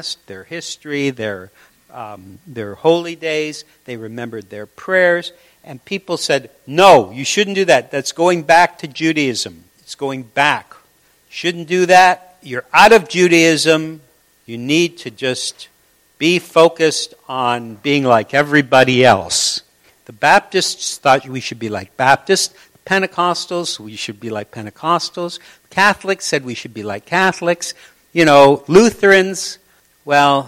past, their history, their holy days. They remembered their prayers. And people said, no, you shouldn't do that. That's going back to Judaism. It's going back. You shouldn't do that. You're out of Judaism. You need to just be focused on being like everybody else. The Baptists thought we should be like Baptists. Pentecostals, we should be like Pentecostals. Catholics said we should be like Catholics. Lutherans, well,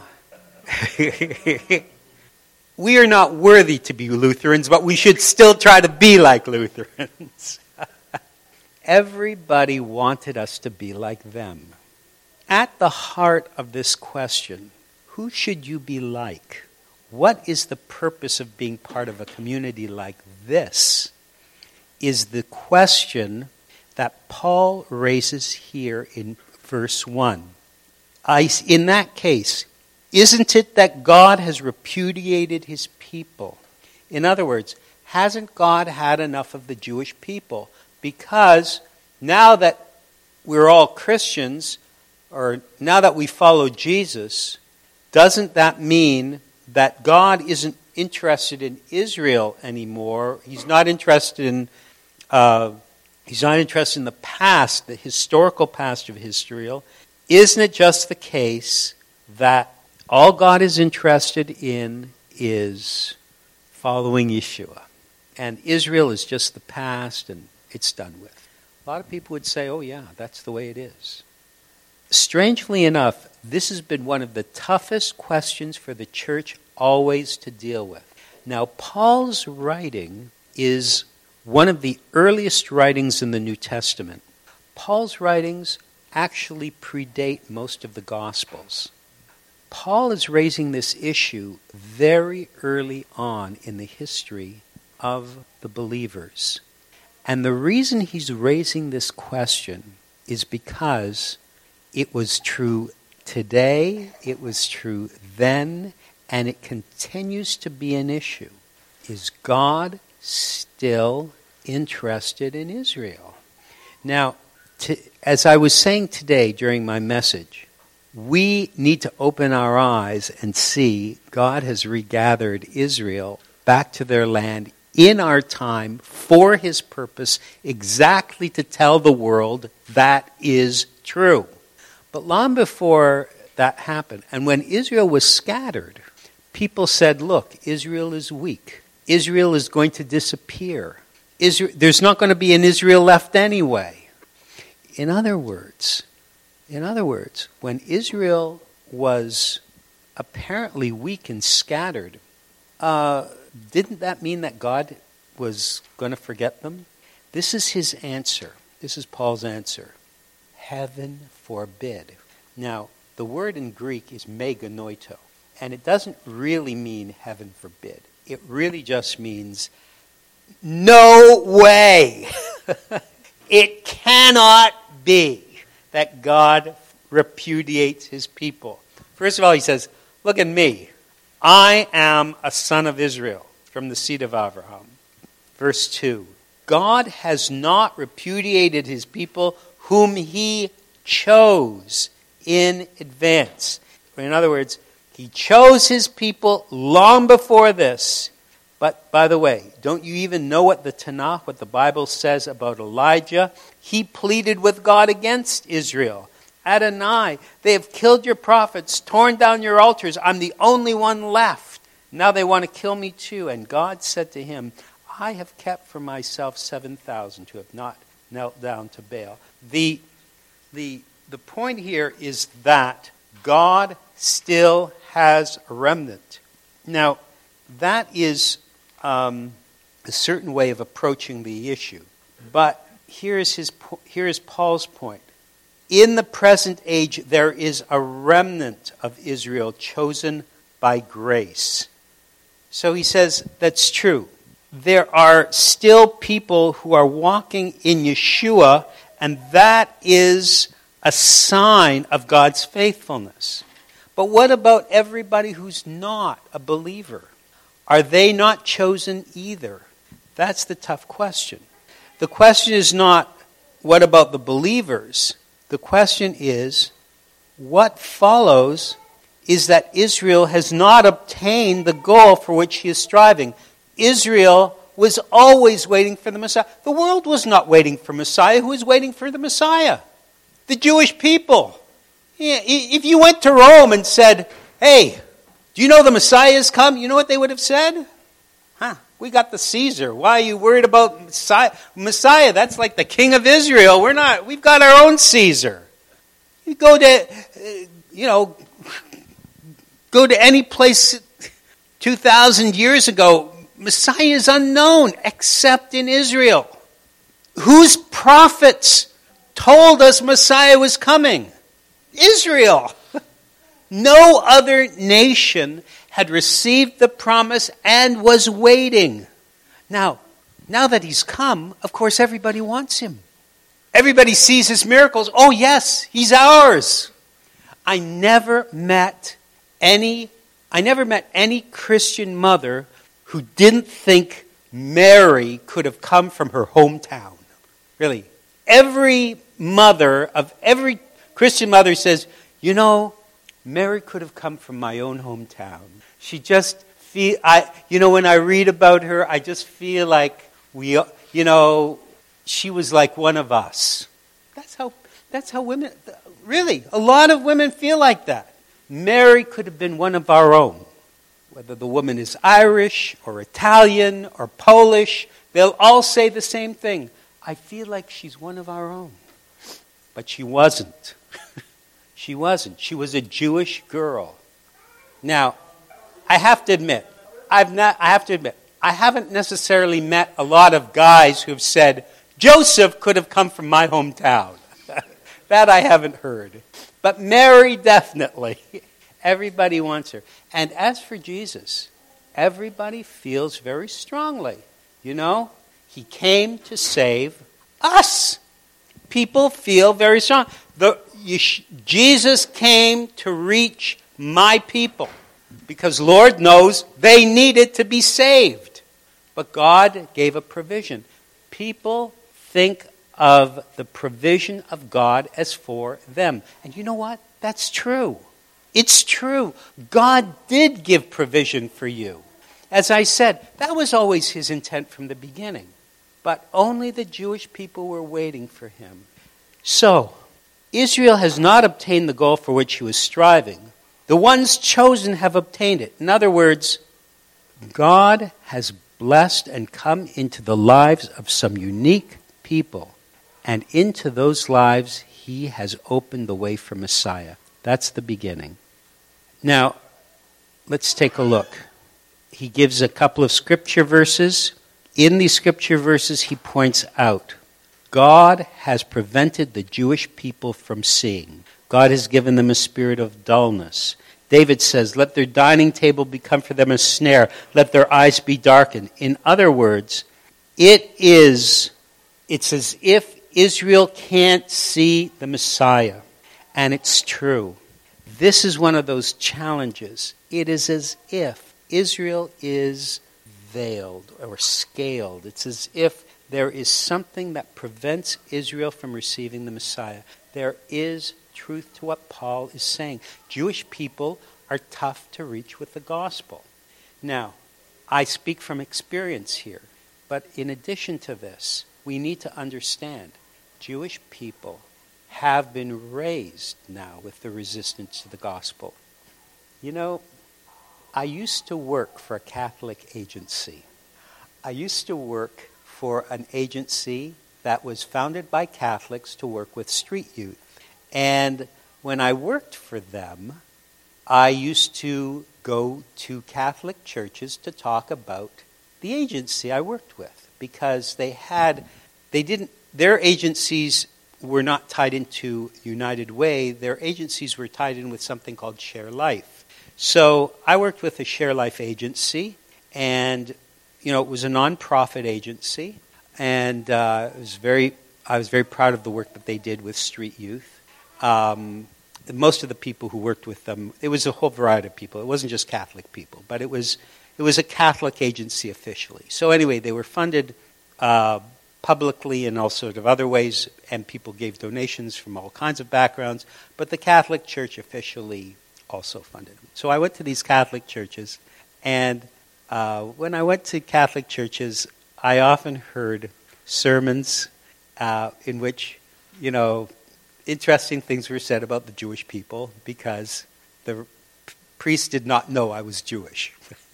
we are not worthy to be Lutherans, but we should still try to be like Lutherans. Everybody wanted us to be like them. At the heart of this question, who should you be like? What is the purpose of being part of a community like this? Is the question that Paul raises here in verse 1. In that case, isn't it that God has repudiated his people? In other words, hasn't God had enough of the Jewish people? Because now that we're all Christians, or now that we follow Jesus, doesn't that mean that God isn't interested in Israel anymore? He's not interested in the past, the historical past of Israel. Isn't it just the case that all God is interested in is following Yeshua? And Israel is just the past and it's done with. A lot of people would say, oh yeah, that's the way it is. Strangely enough, this has been one of the toughest questions for the church always to deal with. Now, Paul's writing is one of the earliest writings in the New Testament. Paul's writings actually predate most of the Gospels. Paul is raising this issue very early on in the history of the believers. And the reason he's raising this question is because it was true today, it was true then, and it continues to be an issue. Is God still interested in Israel? Now, as I was saying today during my message, we need to open our eyes and see God has regathered Israel back to their land in our time for his purpose, exactly to tell the world that is true. But long before that happened, and when Israel was scattered, people said, look, Israel is weak. Israel is going to disappear. There's not going to be an Israel left anyway. In other words, when Israel was apparently weak and scattered, didn't that mean that God was going to forget them? This is his answer. This is Paul's answer. Heaven forbid. Now, the word in Greek is meganoito, and it doesn't really mean heaven forbid. It really just means no way. It cannot be that God repudiates his people. First of all, he says, look at me. I am a son of Israel from the seed of Abraham. Verse 2, God has not repudiated his people whom he chose in advance. In other words, he chose his people long before this. But by the way, don't you even know what the Tanakh, what the Bible says about Elijah? He pleaded with God against Israel. Adonai, they have killed your prophets, torn down your altars. I'm the only one left. Now they want to kill me too. And God said to him, I have kept for myself 7,000 who have not knelt down to Baal. The point here is that God still has a remnant. Now, that is a certain way of approaching the issue. But here is Paul's point. In the present age, there is a remnant of Israel chosen by grace. So he says that's true. There are still people who are walking in Yeshua, and that is a sign of God's faithfulness. But what about everybody who's not a believer? Are they not chosen either? That's the tough question. The question is not, what about the believers? The question is, what follows is that Israel has not obtained the goal for which he is striving. Israel was always waiting for the Messiah. The world was not waiting for Messiah. Who was waiting for the Messiah? The Jewish people. Yeah, if you went to Rome and said, hey, do you know the Messiah has come? You know what they would have said? We got the Caesar. Why are you worried about Messiah? That's like the king of Israel. We've got our own Caesar. You go to any place 2,000 years ago, Messiah is unknown except in Israel. Whose prophets told us Messiah was coming? Israel. No other nation had received the promise and was waiting. Now that he's come, of course everybody wants him. Everybody sees his miracles. Oh yes, he's ours. I never met any Christian mother who didn't think Mary could have come from her hometown. Really. Every Christian mother says, Mary could have come from my own hometown. She just when I read about her, I just feel like she was like one of us. That's how women, really, a lot of women feel like that. Mary could have been one of our own. Whether the woman is Irish or Italian or Polish, they'll all say the same thing. I feel like she's one of our own. But she wasn't. She wasn't. She was a Jewish girl. Now, I have to admit, I haven't necessarily met a lot of guys who've said, Joseph could have come from my hometown. That I haven't heard. But Mary, definitely. Everybody wants her. And as for Jesus, everybody feels very strongly. He came to save us. People feel very strong. Jesus came to reach my people because Lord knows they needed to be saved. But God gave a provision. People think of the provision of God as for them. And you know what? That's true. It's true. God did give provision for you. As I said, that was always his intent from the beginning. But only the Jewish people were waiting for him. So, Israel has not obtained the goal for which he was striving. The ones chosen have obtained it. In other words, God has blessed and come into the lives of some unique people. And into those lives, he has opened the way for Messiah. That's the beginning. Now, let's take a look. He gives a couple of scripture verses. In these scripture verses, he points out, God has prevented the Jewish people from seeing. God has given them a spirit of dullness. David says, let their dining table become for them a snare. Let their eyes be darkened. In other words, it's as if Israel can't see the Messiah. And it's true. This is one of those challenges. It is as if Israel is veiled or scaled. It's as if there is something that prevents Israel from receiving the Messiah. There is truth to what Paul is saying. Jewish people are tough to reach with the gospel. Now, I speak from experience here, but in addition to this, we need to understand Jewish people have been raised now with the resistance to the gospel. I used to work for a Catholic agency. I used to work for an agency that was founded by Catholics to work with street youth. And when I worked for them, I used to go to Catholic churches to talk about the agency I worked with because their agencies were not tied into United Way. Their agencies were tied in with something called Share Life. So I worked with a Share Life agency, and it was a non-profit agency, and I was very proud of the work that they did with street youth. Most of the people who worked with them, it was a whole variety of people. It wasn't just Catholic people, but it was a Catholic agency officially. So anyway, they were funded publicly in all sorts of other ways, and people gave donations from all kinds of backgrounds, but the Catholic Church officially also funded. So I went to these Catholic churches, and when I went to Catholic churches, I often heard sermons in which, interesting things were said about the Jewish people because the priest did not know I was Jewish.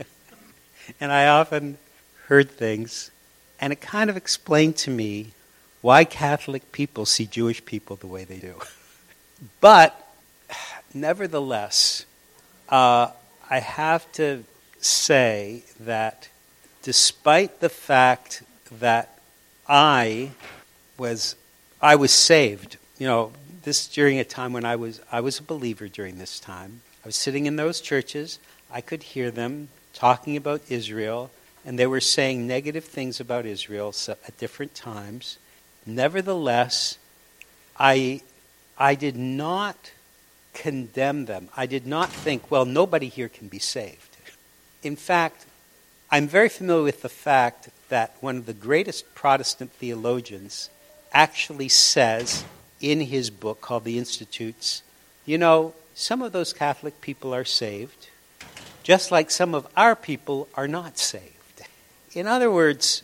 And I often heard things, and it kind of explained to me why Catholic people see Jewish people the way they do. But, nevertheless, I have to say that despite the fact that I was saved, this during a time when I was a believer during this time. I was sitting in those churches. I could hear them talking about Israel, and they were saying negative things about Israel at different times. Nevertheless, I did not condemn them. I did not think, well, nobody here can be saved. In fact, I'm very familiar with the fact that one of the greatest Protestant theologians actually says in his book called The Institutes, some of those Catholic people are saved, just like some of our people are not saved. In other words,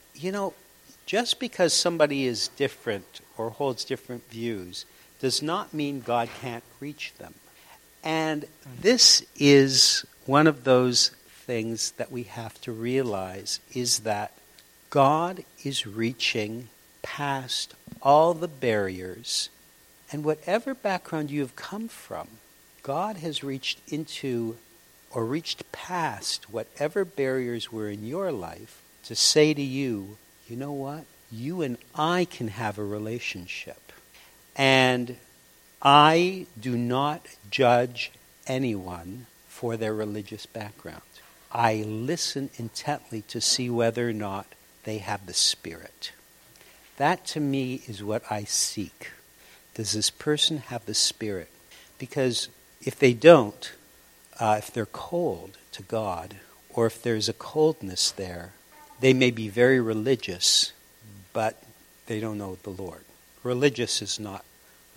just because somebody is different or holds different views does not mean God can't reach them. And this is one of those things that we have to realize, is that God is reaching past all the barriers, and whatever background you have come from, God has reached into or reached past whatever barriers were in your life to say to you, you know what? You and I can have a relationship. And I do not judge anyone for their religious background. I listen intently to see whether or not they have the Spirit. That to me is what I seek. Does this person have the Spirit? Because if they don't, if they're cold to God, or if there's a coldness there, they may be very religious, but they don't know the Lord. Religious is not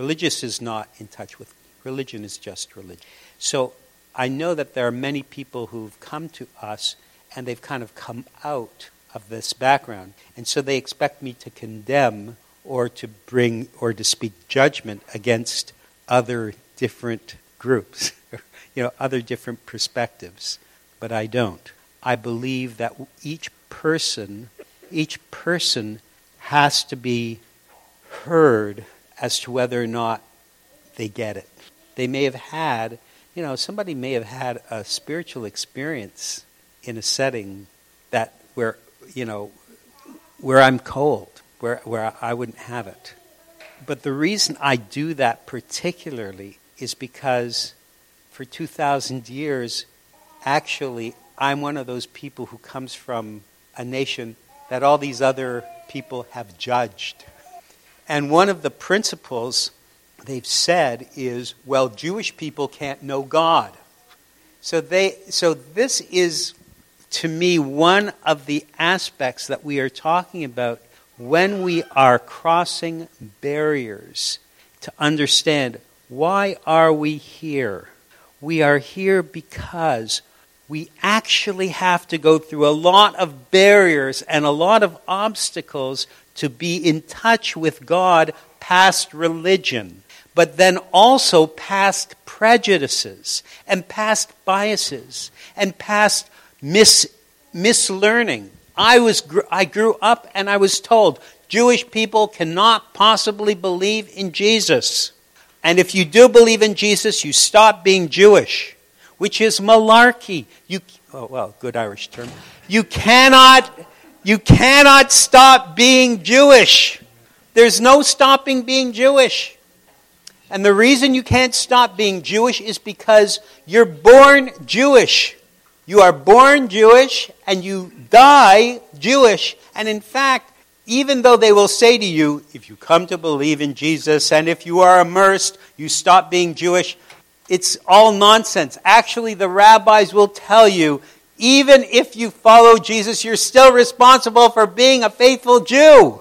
in touch with, religion is just religion. So I know that there are many people who've come to us and they've kind of come out of this background. And so they expect me to condemn or to bring or to speak judgment against other different groups, other different perspectives. But I don't. I believe that each person has to be heard as to whether or not they get it. They may have had, somebody may have had a spiritual experience in a setting that where I'm cold, where I wouldn't have it. But the reason I do that particularly is because for 2,000 years, actually, I'm one of those people who comes from a nation that all these other people have judged. And one of the principles they've said is, well, Jewish people can't know God. So this is, to me, one of the aspects that we are talking about when we are crossing barriers to understand, why are we here? We are here because we actually have to go through a lot of barriers and a lot of obstacles to be in touch with God past religion, but then also past prejudices and past biases and past mislearning. I grew up and I was told Jewish people cannot possibly believe in Jesus. And if you do believe in Jesus, you stop being Jewish, which is malarkey. Good Irish term. You cannot stop being Jewish. There's no stopping being Jewish. And the reason you can't stop being Jewish is because you're born Jewish. You are born Jewish and you die Jewish. And in fact, even though they will say to you, if you come to believe in Jesus and if you are immersed, you stop being Jewish, it's all nonsense. Actually, the rabbis will tell you, even if you follow Jesus, you're still responsible for being a faithful Jew.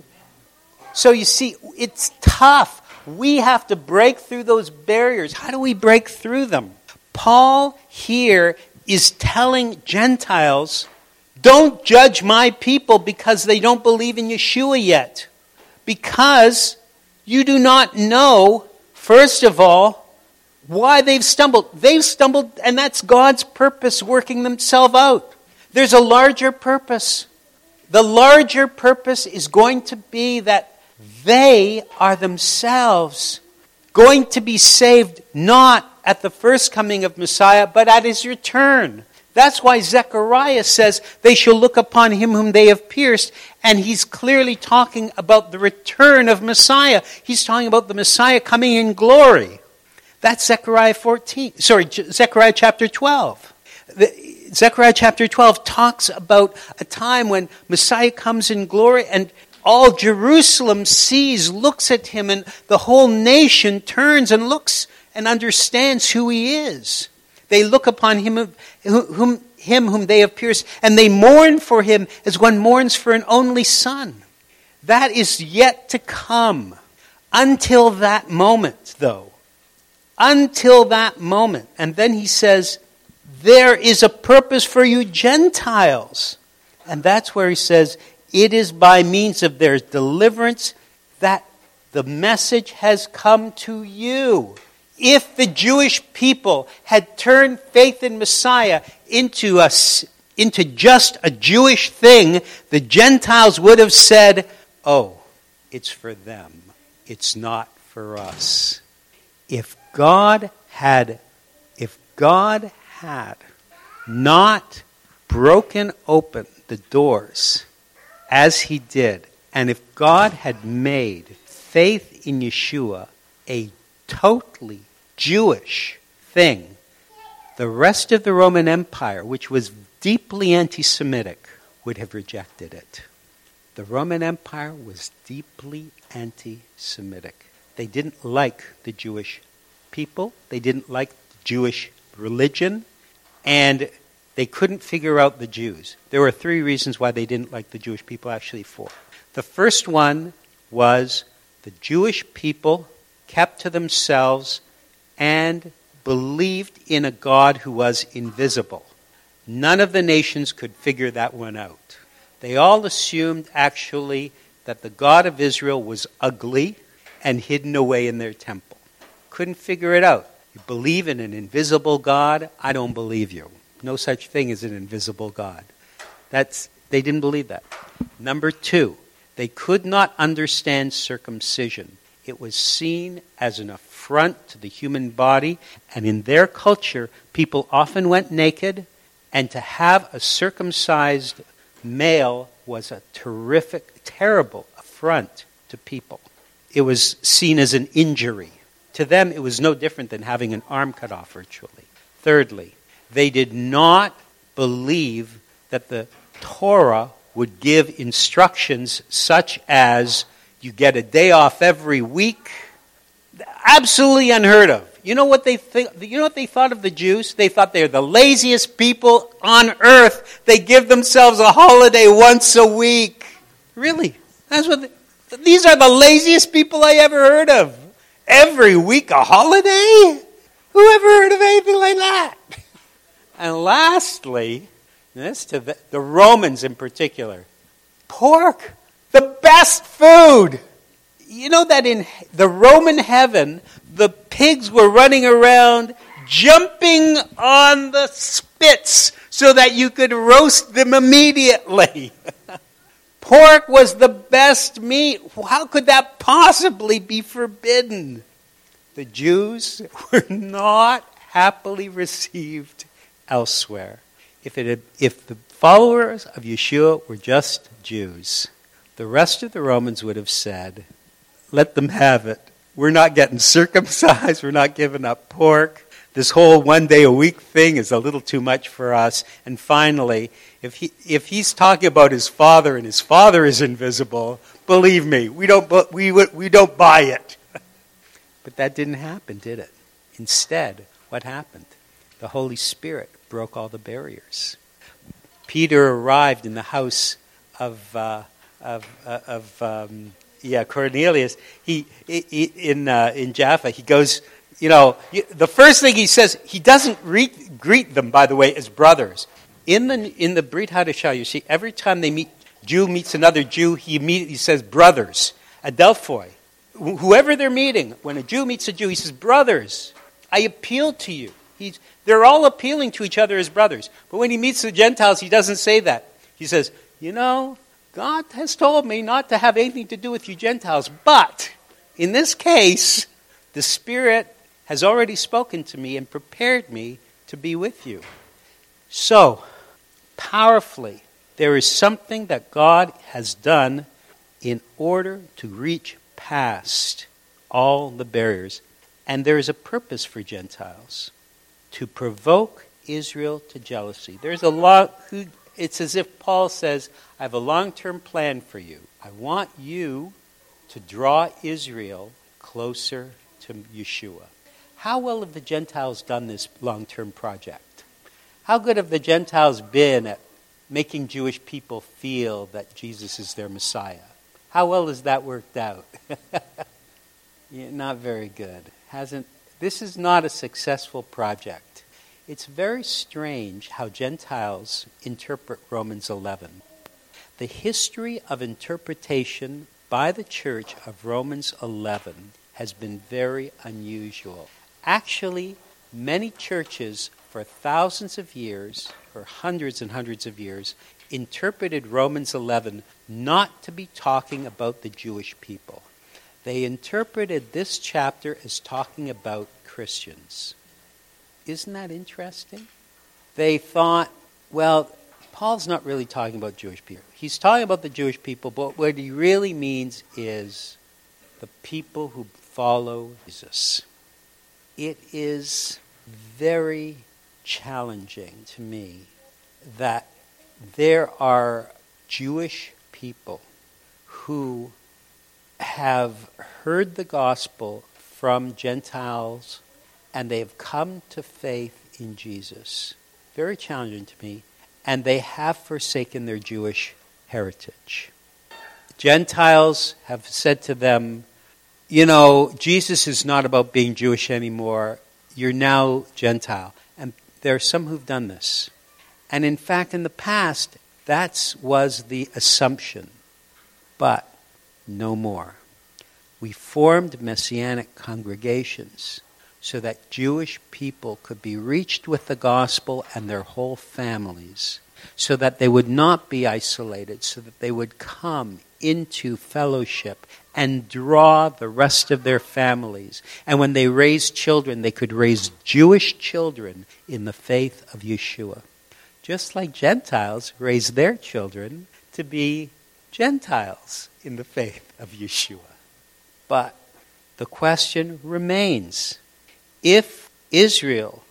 So you see, it's tough. We have to break through those barriers. How do we break through them? Paul here is telling Gentiles, don't judge my people because they don't believe in Yeshua yet. Because you do not know, first of all, why they've stumbled. They've stumbled, and that's God's purpose working themselves out. There's a larger purpose. The larger purpose is going to be that they are themselves going to be saved not at the first coming of Messiah, but at his return. That's why Zechariah says they shall look upon him whom they have pierced, and he's clearly talking about the return of Messiah. He's talking about the Messiah coming in glory. That's Zechariah chapter 12. Zechariah chapter 12 talks about a time when Messiah comes in glory and all Jerusalem sees, looks at him, and the whole nation turns and looks and understands who he is. They look upon him whom they have pierced, and they mourn for him as one mourns for an only son. That is yet to come. Until that moment, though. Until that moment. And then he says, there is a purpose for you Gentiles. And that's where he says, it is by means of their deliverance that the message has come to you. If the Jewish people had turned faith in Messiah into just a Jewish thing, the Gentiles would have said, oh, it's for them. It's not for us. If God had not broken open the doors as he did, and if God had made faith in Yeshua a totally Jewish thing, the rest of the Roman Empire, which was deeply anti-Semitic, would have rejected it. The Roman Empire was deeply anti-Semitic. They didn't like the Jewish people. They didn't like the Jewish religion. And they couldn't figure out the Jews. There were 3 reasons why they didn't like the Jewish people, actually 4. The first one was the Jewish people kept to themselves and believed in a God who was invisible. None of the nations could figure that one out. They all assumed, actually, that the God of Israel was ugly and hidden away in their temple. Couldn't figure it out. You believe in an invisible God? I don't believe you. No such thing as an invisible God. They didn't believe that. Number 2, they could not understand circumcision. It was seen as an affront to the human body, and in their culture, people often went naked, and to have a circumcised male was a terrible affront to people. It was seen as an injury. To them, it was no different than having an arm cut off virtually. Thirdly, they did not believe that the Torah would give instructions such as you get a day off every week. Absolutely unheard of. You know what they thought of the Jews? They thought they're the laziest people on earth. They give themselves a holiday once a week. Really? These are the laziest people I ever heard of. Every week a holiday? Who ever heard of anything like that? And lastly, this to the Romans in particular, pork, the best food. You know that in the Roman heaven, the pigs were running around jumping on the spits so that you could roast them immediately. Pork was the best meat. How could that possibly be forbidden? The Jews were not happily received elsewhere. If the followers of Yeshua were just Jews, the rest of the Romans would have said, let them have it. We're not getting circumcised. We're not giving up pork. This whole 1 day a week thing is a little too much for us. And finally, if he's talking about his father and his father is invisible, believe me, we don't buy it. But that didn't happen, did it? Instead, what happened? The Holy Spirit broke all the barriers. Peter arrived in the house of Cornelius. He in Jaffa. He goes. The first thing he says, he doesn't greet them, by the way, as brothers. In the Brit Hadashah, you see, every time Jew meets another Jew, he immediately says brothers, adelphoi. Whoever they're meeting, when a Jew meets a Jew, he says, brothers, I appeal to you. They're all appealing to each other as brothers. But when he meets the Gentiles, he doesn't say that. He says, God has told me not to have anything to do with you Gentiles, but in this case, the Spirit has already spoken to me and prepared me to be with you. So, powerfully, there is something that God has done in order to reach past all the barriers. And there is a purpose for Gentiles, to provoke Israel to jealousy. It's as if Paul says, I have a long-term plan for you. I want you to draw Israel closer to Yeshua. How well have the Gentiles done this long-term project? How good have the Gentiles been at making Jewish people feel that Jesus is their Messiah? How well has that worked out? Not very good. This is not a successful project. It's very strange how Gentiles interpret Romans 11. The history of interpretation by the church of Romans 11 has been very unusual. Actually, many churches for thousands of years, or hundreds and hundreds of years, interpreted Romans 11 not to be talking about the Jewish people. They interpreted this chapter as talking about Christians. Isn't that interesting? They thought, well, Paul's not really talking about Jewish people. He's talking about the Jewish people, but what he really means is the people who follow Jesus. It is very challenging to me that there are Jewish people who have heard the gospel from Gentiles and they have come to faith in Jesus. Very challenging to me. And they have forsaken their Jewish heritage. Gentiles have said to them, Jesus is not about being Jewish anymore. You're now Gentile. And there are some who've done this. And in fact, in the past, that was the assumption. But no more. We formed Messianic congregations so that Jewish people could be reached with the gospel and their whole families, so that they would not be isolated, so that they would come into fellowship and draw the rest of their families. And when they raised children, they could raise Jewish children in the faith of Yeshua. Just like Gentiles raise their children to be Gentiles in the faith of Yeshua. But the question remains, if Israel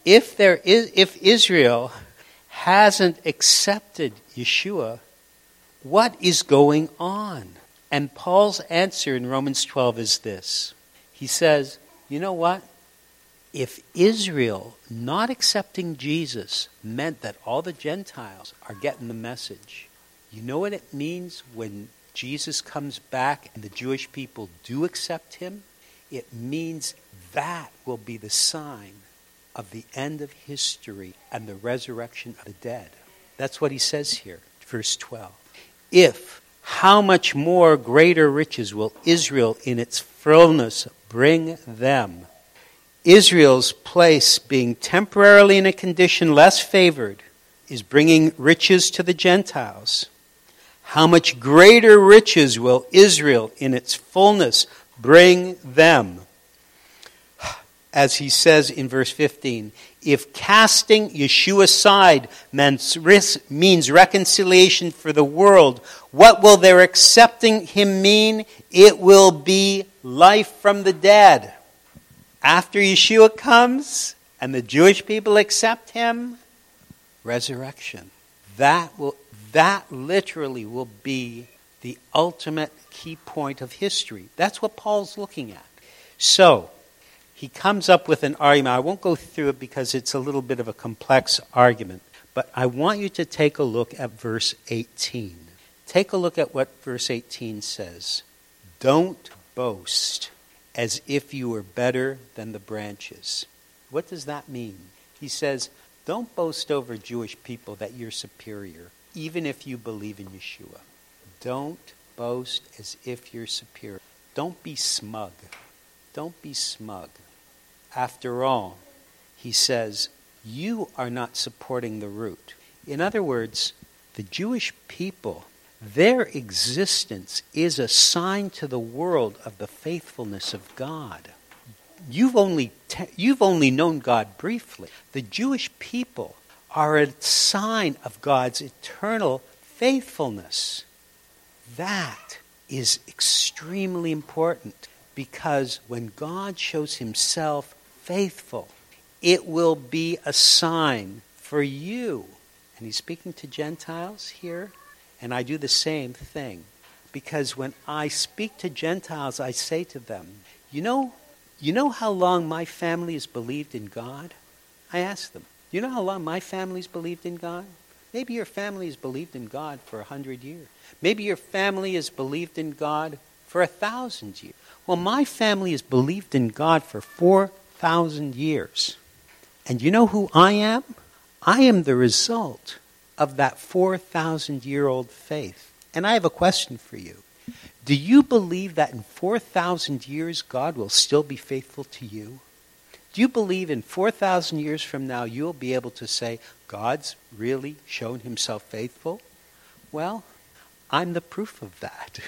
hasn't accepted Yeshua, what is going on? And Paul's answer in Romans 12 is this. He says, you know what? If Israel not accepting Jesus meant that all the Gentiles are getting the message, you know what it means when Jesus comes back and the Jewish people do accept him? It means that will be the sign of the end of history and the resurrection of the dead. That's what he says here, verse 12. If, how much more greater riches will Israel in its fullness bring them? Israel's place, being temporarily in a condition less favored, is bringing riches to the Gentiles. How much greater riches will Israel in its fullness bring them? As he says in verse 15, if casting Yeshua aside means reconciliation for the world, what will their accepting him mean? It will be life from the dead. After Yeshua comes and the Jewish people accept him, resurrection. That literally will be the ultimate key point of history. That's what Paul's looking at. So, he comes up with an argument. I won't go through it because it's a little bit of a complex argument. But I want you to take a look at verse 18. Take a look at what verse 18 says. Don't boast as if you were better than the branches. What does that mean? He says, don't boast over Jewish people that you're superior, even if you believe in Yeshua. Don't boast as if you're superior. Don't be smug. Don't be smug. After all, he says, you are not supporting the root. In other words, the Jewish people, their existence is a sign to the world of the faithfulness of God. You've only known God briefly. The Jewish people are a sign of God's eternal faithfulness. That is extremely important, because when God shows himself faithful, it will be a sign for you. And he's speaking to Gentiles here, and I do the same thing. Because when I speak to Gentiles, I say to them, you know how long my family has believed in God? I ask them, you know how long my family's believed in God? Maybe your family has believed in God for 100 years. Maybe your family has believed in God for 1,000 years. Well, my family has believed in God for 4,000 years. And you know who I am? I am the result of that 4,000-year-old faith. And I have a question for you. Do you believe that in 4,000 years God will still be faithful to you? Do you believe in 4,000 years from now you'll be able to say, God's really shown himself faithful? Well, I'm the proof of that.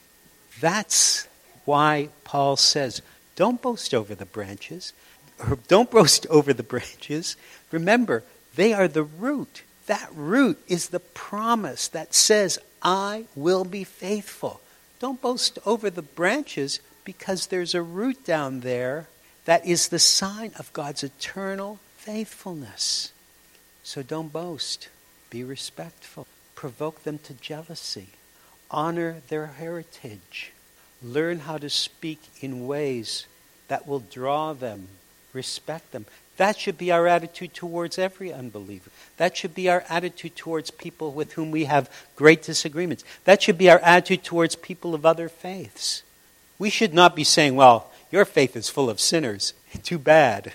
That's why Paul says, don't boast over the branches. Or don't boast over the branches. Remember, they are the root. That root is the promise that says, I will be faithful. Don't boast over the branches, because there's a root down there that is the sign of God's eternal faithfulness. So don't boast. Be respectful. Provoke them to jealousy. Honor their heritage. Learn how to speak in ways that will draw them. Respect them. That should be our attitude towards every unbeliever. That should be our attitude towards people with whom we have great disagreements. That should be our attitude towards people of other faiths. We should not be saying, well, your faith is full of sinners. Too bad.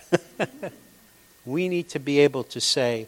We need to be able to say,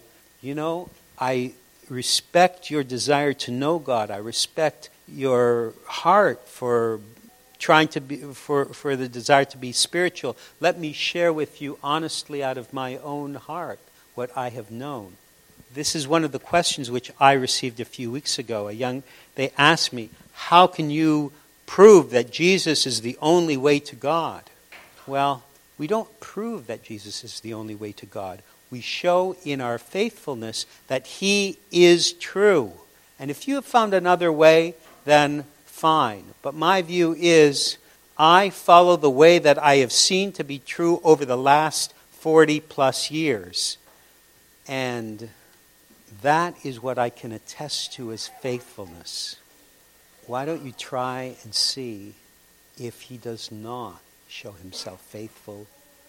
I respect your desire to know God. I respect your heart for trying to be for the desire to be spiritual. Let me share with you honestly out of my own heart what I have known. This is one of the questions which I received a few weeks ago. They asked me, how can you prove that Jesus is the only way to God? Well, we don't prove that Jesus is the only way to God. We show in our faithfulness that he is true. And if you have found another way, then fine. But my view is, I follow the way that I have seen to be true over the last 40 plus years. And that is what I can attest to as faithfulness. Why don't you try and see if he does not show himself faithful?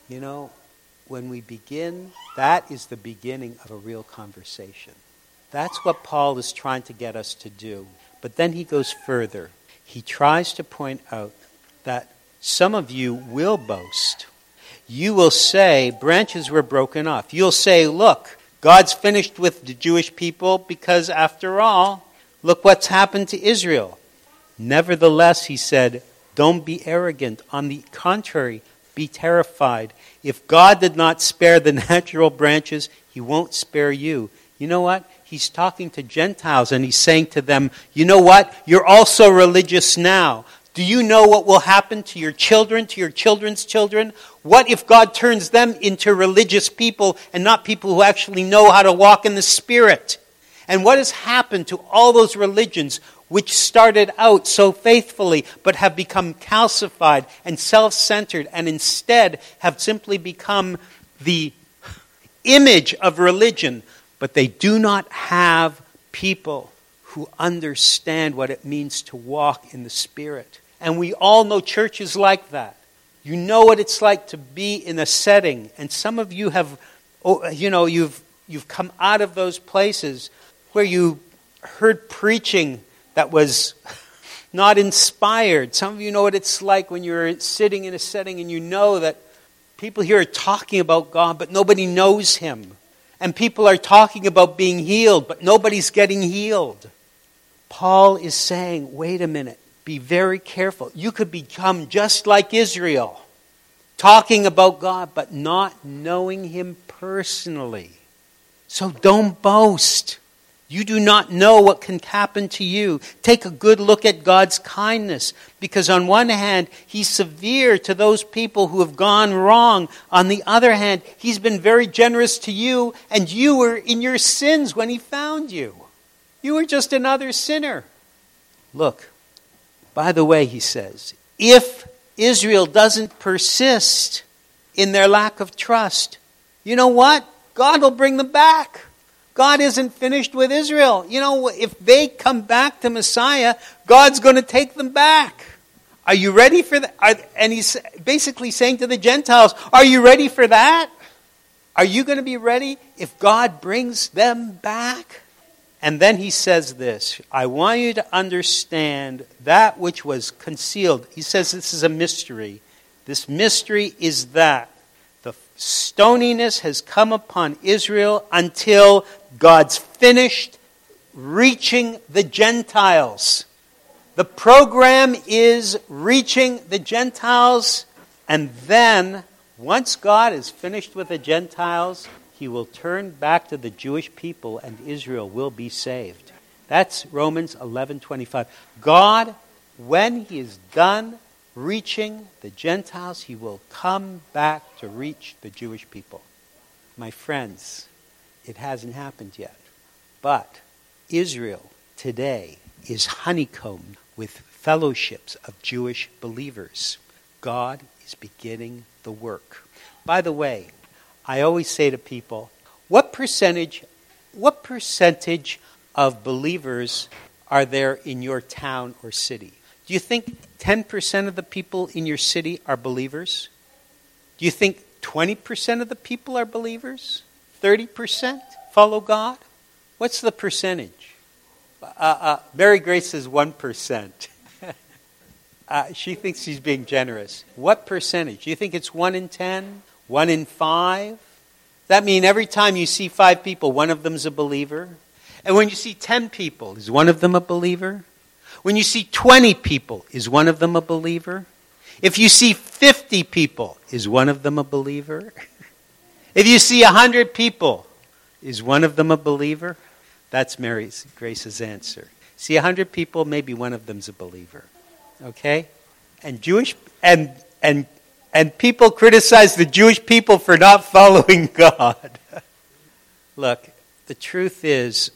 When we begin, that is the beginning of a real conversation. That's what Paul is trying to get us to do. But then he goes further. He tries to point out that some of you will boast. You will say, branches were broken off. You'll say, look, God's finished with the Jewish people because after all, look what's happened to Israel. Nevertheless, he said, don't be arrogant. On the contrary, be terrified. If God did not spare the natural branches, he won't spare you. You know what? He's talking to Gentiles and he's saying to them, you know what? You're also religious now. Do you know what will happen to your children, to your children's children? What if God turns them into religious people and not people who actually know how to walk in the Spirit? And what has happened to all those religions which started out so faithfully but have become calcified and self-centered and instead have simply become the image of religion, but they do not have people who understand what it means to walk in the Spirit. And we all know churches like that. You know what it's like to be in a setting, and some of you have, you've come out of those places where you heard preaching that was not inspired. Some of you know what it's like when you're sitting in a setting and you know that people here are talking about God, but nobody knows Him. And people are talking about being healed, but nobody's getting healed. Paul is saying, wait a minute, be very careful. You could become just like Israel, talking about God, but not knowing Him personally. So don't boast. You do not know what can happen to you. Take a good look at God's kindness, because on one hand, He's severe to those people who have gone wrong. On the other hand, He's been very generous to you, and you were in your sins when He found you. You were just another sinner. Look, by the way, he says, if Israel doesn't persist in their lack of trust, you know what? God will bring them back. God isn't finished with Israel. You know, if they come back to Messiah, God's going to take them back. Are you ready for that? And he's basically saying to the Gentiles, are you ready for that? Are you going to be ready if God brings them back? And then he says this, I want you to understand that which was concealed. He says this is a mystery. This mystery is that the stoniness has come upon Israel until God's finished reaching the Gentiles. The program is reaching the Gentiles, and then once God is finished with the Gentiles, He will turn back to the Jewish people and Israel will be saved. That's Romans 11:25. God, when He is done reaching the Gentiles, He will come back to reach the Jewish people. My friends, it hasn't happened yet. But Israel today is honeycombed with fellowships of Jewish believers. God is beginning the work. By the way, I always say to people, what percentage of believers are there in your town or city? Do you think 10% of the people in your city are believers? Do you think 20% of the people are believers? 30% follow God? What's the percentage? Mary Grace says 1%. She thinks she's being generous. What percentage? Do you think it's 1 in 10? 1 in 5? Does that mean every time you see 5 people, one of them's a believer? And when you see 10 people, is one of them a believer? When you see 20 people, is one of them a believer? If you see 50 people, is one of them a believer? If you see 100 people, is one of them a believer? That's Mary Grace's answer. See 100 people, maybe one of them's a believer. Okay? And and people criticize the Jewish people for not following God. Look, the truth is,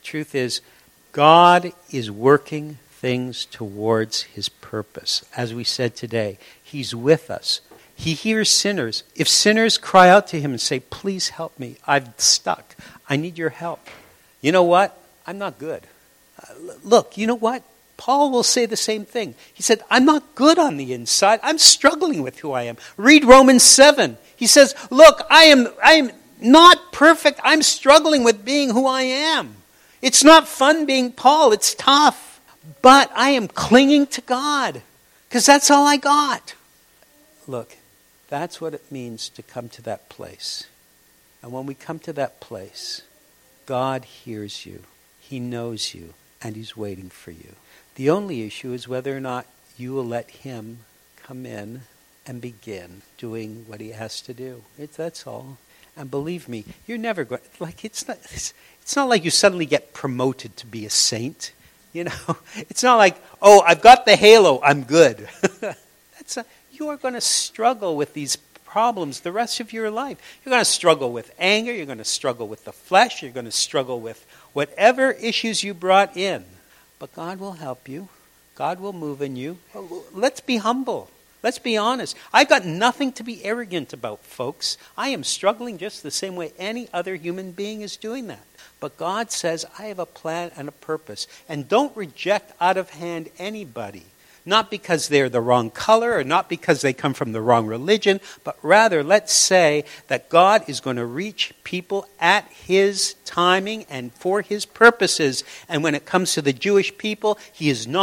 God is working things towards His purpose. As we said today, He's with us. He hears sinners. If sinners cry out to Him and say, please help me, I'm stuck, I need your help. You know what? I'm not good. Look, you know what? Paul will say the same thing. He said, I'm not good on the inside. I'm struggling with who I am. Read Romans 7. He says, look, I am not perfect. I'm struggling with being who I am. It's not fun being Paul. It's tough. But I am clinging to God because that's all I got. Look, that's what it means to come to that place. And when we come to that place, God hears you. He knows you. And He's waiting for you. The only issue is whether or not you will let Him come in and begin doing what He has to do. That's all. And believe me, you're never going. It's not like you suddenly get promoted to be a saint. You know, it's not like, oh, I've got the halo, I'm good. You are going to struggle with these problems the rest of your life. You're going to struggle with anger. You're going to struggle with the flesh. You're going to struggle with whatever issues you brought in. But God will help you. God will move in you. Let's be humble. Let's be honest. I've got nothing to be arrogant about, folks. I am struggling just the same way any other human being is doing that. But God says, I have a plan and a purpose. And don't reject out of hand anybody. Not because they're the wrong color or not because they come from the wrong religion, but rather let's say that God is going to reach people at His timing and for His purposes. And when it comes to the Jewish people, He is not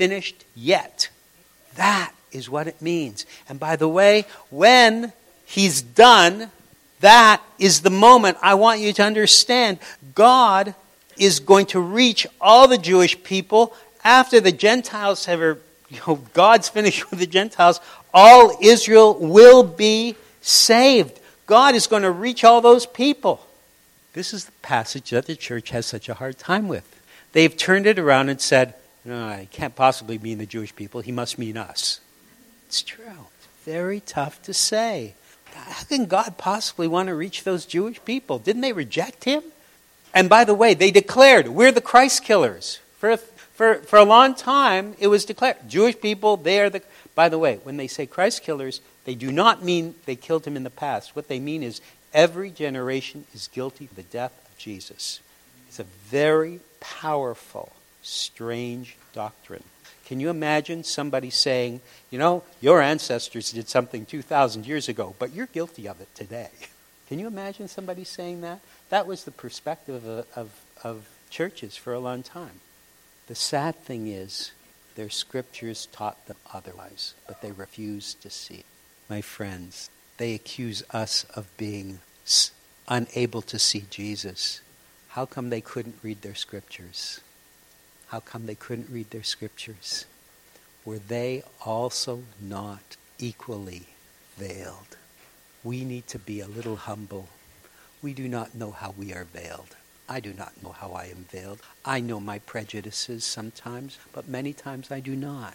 finished yet. That is what it means. And by the way, when he's done, that is the moment I want you to understand. God is going to reach all the Jewish people after the Gentiles have, God's finished with the Gentiles. All Israel will be saved. God is going to reach all those people. This is the passage that the church has such a hard time with. They've turned it around and said, no, he can't possibly mean the Jewish people. He must mean us. It's true. It's very tough to say. How can God possibly want to reach those Jewish people? Didn't they reject him? And by the way, they declared, we're the Christ killers. For a long time, it was declared, Jewish people, they are the... By the way, when they say Christ killers, they do not mean they killed him in the past. What they mean is every generation is guilty of the death of Jesus. It's a very powerful, strange doctrine. Can you imagine somebody saying, your ancestors did something 2,000 years ago, but you're guilty of it today? Can you imagine somebody saying that? That was the perspective of churches for a long time. The sad thing is, their scriptures taught them otherwise, but they refused to see it. My friends, they accuse us of being unable to see Jesus. How come they couldn't read their scriptures? How come they couldn't read their scriptures? Were they also not equally veiled? We need to be a little humble. We do not know how we are veiled. I do not know how I am veiled. I know my prejudices sometimes, but many times I do not.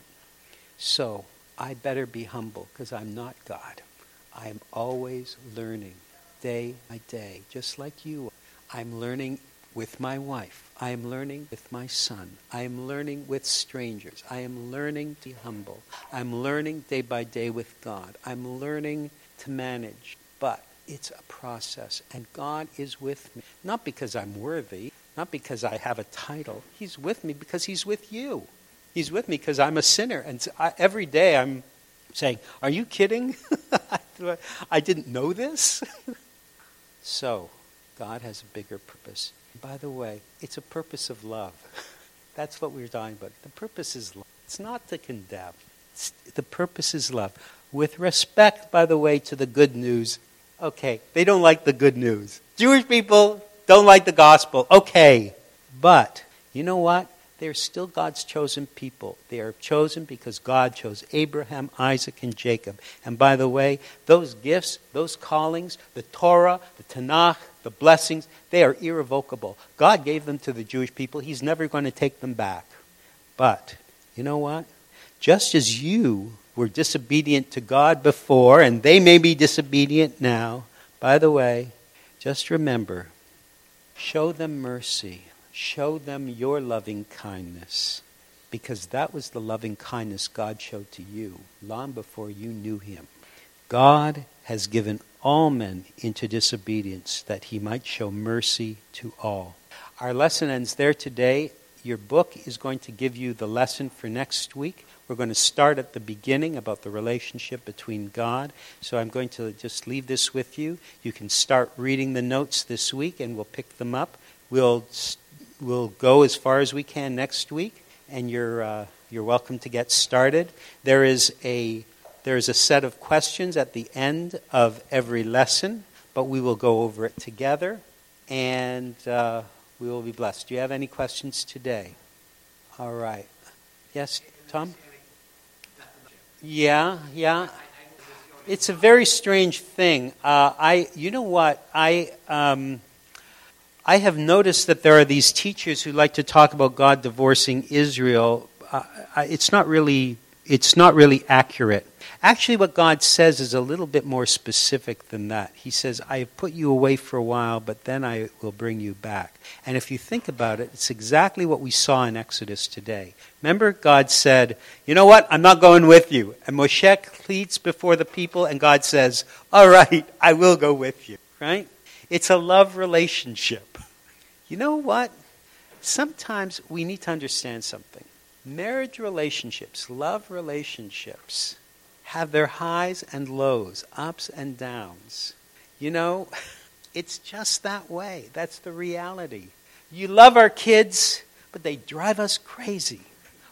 So I better be humble because I'm not God. I am always learning day by day, just like you. I'm learning with my wife. I am learning with my son. I am learning with strangers. I am learning to be humble. I'm learning day by day with God. I'm learning to manage. But it's a process, and God is with me. Not because I'm worthy, not because I have a title. He's with me because he's with you. He's with me because I'm a sinner. And every day I'm saying, are you kidding? I didn't know this? So, God has a bigger purpose. By the way, it's a purpose of love. That's what we're talking about. The purpose is love. It's not to condemn. The purpose is love. With respect, by the way, to the good news. Okay, they don't like the good news. Jewish people don't like the gospel. Okay. But, you know what? They're still God's chosen people. They are chosen because God chose Abraham, Isaac, and Jacob. And by the way, those gifts, those callings, the Torah, the Tanakh, the blessings, they are irrevocable. God gave them to the Jewish people. He's never going to take them back. But, you know what? Just as you were disobedient to God before, and they may be disobedient now, by the way, just remember, show them mercy. Show them your loving kindness, because that was the loving kindness God showed to you long before you knew him. God has given all men into disobedience that he might show mercy to all. Our lesson ends there today. Your book is going to give you the lesson for next week. We're going to start at the beginning about the relationship between God. So I'm going to just leave this with you. You can start reading the notes this week and we'll pick them up. We'll go as far as we can next week, and you're welcome to get started. There is a set of questions at the end of every lesson, but we will go over it together, and we will be blessed. Do you have any questions today? All right. Yes, Tom? Yeah. It's a very strange thing. You know what? I have noticed that there are these teachers who like to talk about God divorcing Israel. It's not really accurate. Actually, what God says is a little bit more specific than that. He says, I have put you away for a while, but then I will bring you back. And if you think about it, it's exactly what we saw in Exodus today. Remember, God said, you know what, I'm not going with you. And Moshe pleads before the people, and God says, all right, I will go with you. Right? It's a love relationship. You know what? Sometimes we need to understand something. Marriage relationships, love relationships, have their highs and lows, ups and downs. You know, it's just that way. That's the reality. You love our kids, but they drive us crazy.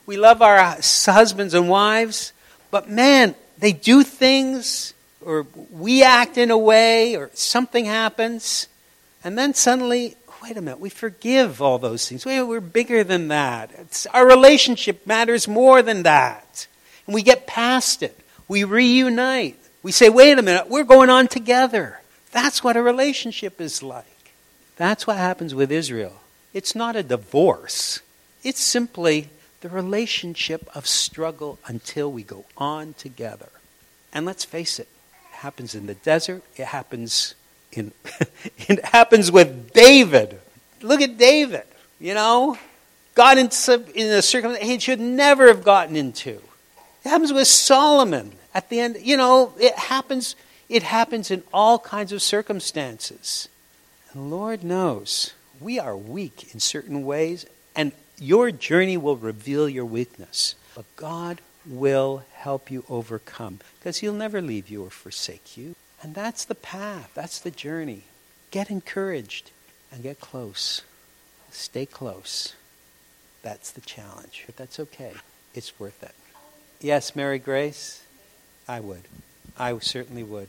We love our husbands and wives, but man, they do things, or we act in a way, or something happens, and then suddenly, wait a minute, we forgive all those things. We're bigger than that. Our relationship matters more than that. And we get past it. We reunite. We say, wait a minute, we're going on together. That's what a relationship is like. That's what happens with Israel. It's not a divorce. It's simply the relationship of struggle until we go on together. And let's face it, it happens in the desert. It happens it happens with David. Look at David, got into in a circumstance he should never have gotten into. It happens with Solomon at the end. It happens in all kinds of circumstances. And Lord knows we are weak in certain ways, and your journey will reveal your weakness. But God will help you overcome, because He'll never leave you or forsake you. And that's the path. That's the journey. Get encouraged and get close. Stay close. That's the challenge. But that's okay. It's worth it. Yes, Mary Grace? I would. I certainly would.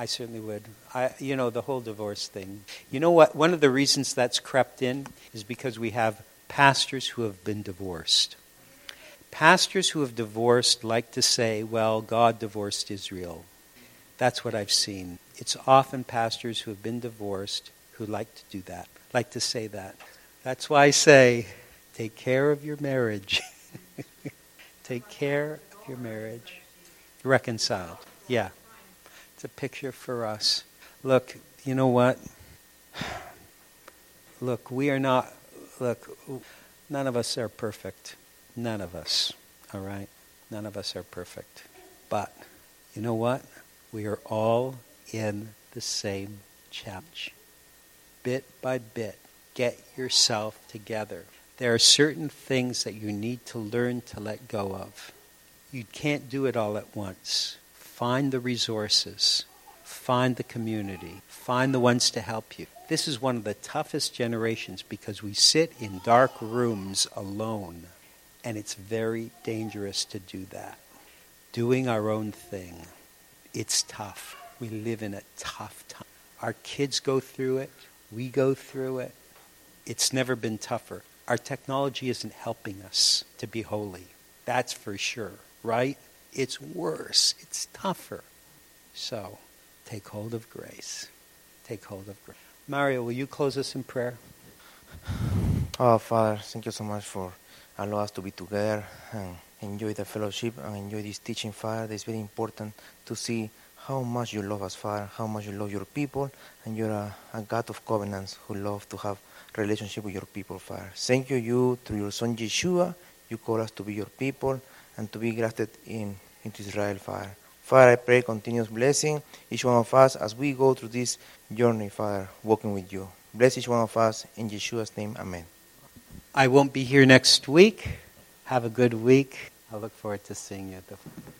The whole divorce thing. You know what? One of the reasons that's crept in is because we have pastors who have been divorced. Pastors who have divorced like to say, well, God divorced Israel. That's what I've seen. It's often pastors who have been divorced who like to do that, like to say that. That's why I say, take care of your marriage. Take care of your marriage. Reconciled. Yeah. It's a picture for us. Look, you know what? Look, none of us are perfect. None of us. All right? None of us are perfect. But, you know what? We are all in the same challenge. Bit by bit, get yourself together. There are certain things that you need to learn to let go of. You can't do it all at once. Find the resources. Find the community. Find the ones to help you. This is one of the toughest generations because we sit in dark rooms alone. And it's very dangerous to do that. Doing our own thing. It's tough. We live in a tough time. Our kids go through it. We go through it. It's never been tougher. Our technology isn't helping us to be holy. That's for sure, right? It's worse. It's tougher. So, take hold of grace. Take hold of grace. Mario, will you close us in prayer? Oh, Father, thank you so much for allowing us to be together and enjoy the fellowship and enjoy this teaching, Father. It's very important to see how much you love us, Father, how much you love your people, and you're a God of covenants who loves to have a relationship with your people, Father. Thank you, through your Son Yeshua, you call us to be your people and to be grafted into Israel, Father. Father, I pray continuous blessing each one of us as we go through this journey, Father, walking with you. Bless each one of us in Yeshua's name, amen. I won't be here next week. Have a good week. I look forward to seeing you at the